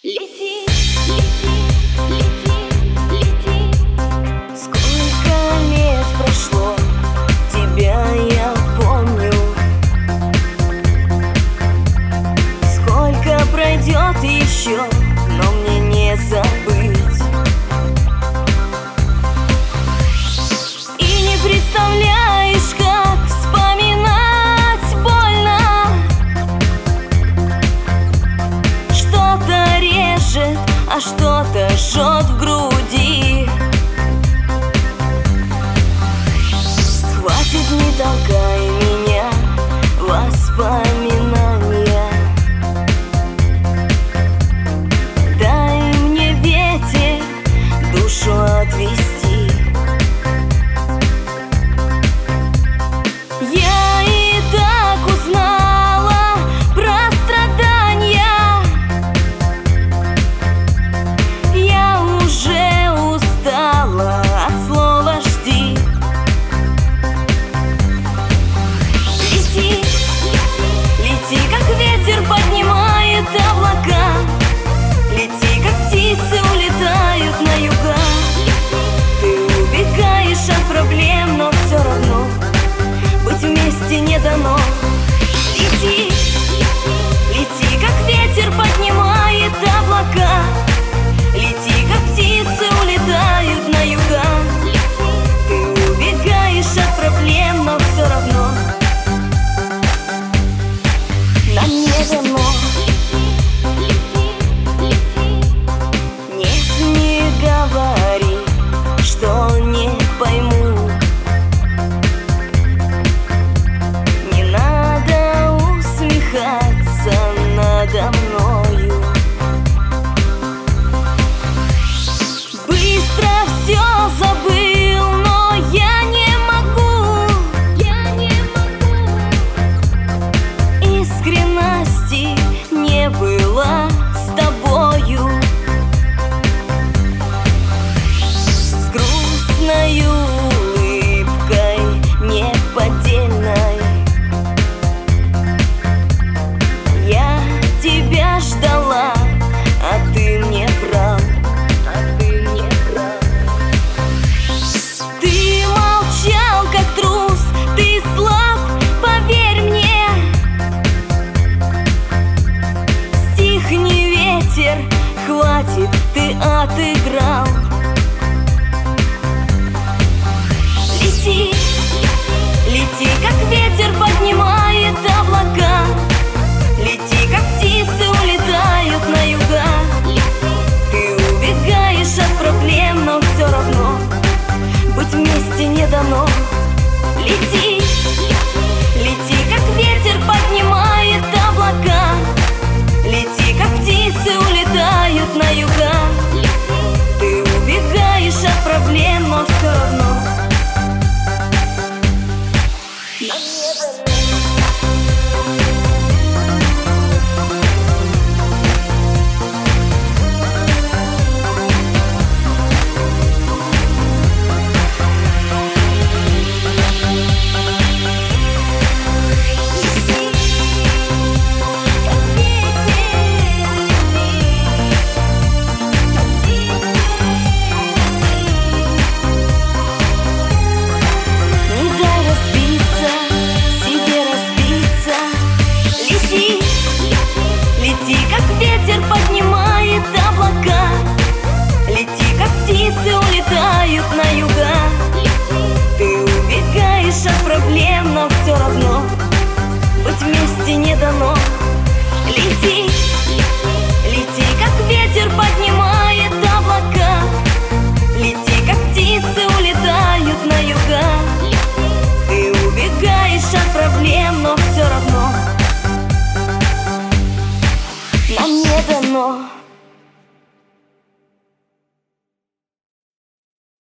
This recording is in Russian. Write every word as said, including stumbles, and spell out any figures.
Лети, лети, лети, лети. Сколько лет прошло, тебя я помню. Сколько пройдет еще, но мне не забыть. И не представляешь, как вспоминать больно. Что-то режет, а что-то жжет в груди. Хватит, не толкай меня, воспоминания. Дай мне ветер душу отвести. Я и так узнала про страдания. Я уже устала от слова «жди». Лети, лети, как ветер поднимает облака. Лети, как птицы улетают на юга. Ты убегаешь от проблем, но все равно быть вместе не дано. Лети, лети, как ветер поднимает облака. Лети, как птицы улетают на юга. Ты убегаешь от проблем, но все равно нам не дано. Нет, не говори, что не пойму. Не надо усмехаться надо мною. Быстро все забыл, но я не могу. Я не могу. Искренности не было с тобою. С грустной улыбкой неподдельной я тебя ждала, а ты мне врал. А ты мне врал. Ты молчал, как трус, ты слаб, поверь мне. Стихни, ветер, хватит, ты отыграл. Лети, лети, как ветер поднимает облака. Лети, как птицы улетают на юга. Ты убегаешь от проблем, но все равно быть вместе не дано. Лети, лети, как ветер поднимает облака. Лети, как птицы улетают на юга. Ты убегаешь от проблем, но все равно нам не дано. Лети, как ветер поднимает облака. Лети, как птицы улетают на юга. Ты убегаешь от проблем, но все равно быть вместе не дано. Лети, лети, как ветер поднимает облака. Лети, как птицы улетают на юга. Ты убегаешь от проблем, но все равно нам не дано.